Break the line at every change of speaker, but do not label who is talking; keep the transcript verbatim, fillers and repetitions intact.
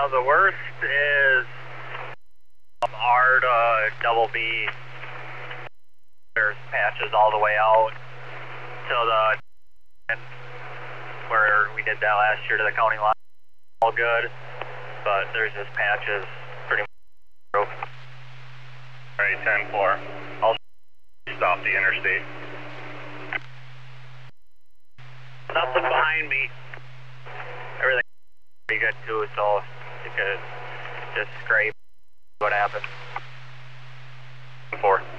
Uh, the worst is um, R to double B. There's patches all the way out to the where we did that last year to the county line. All good, but there's just patches pretty much.
Alright, ten four. I'll stop the interstate.
Nothing behind me. Everything pretty good too, so you could just scrape what happened.
ten four.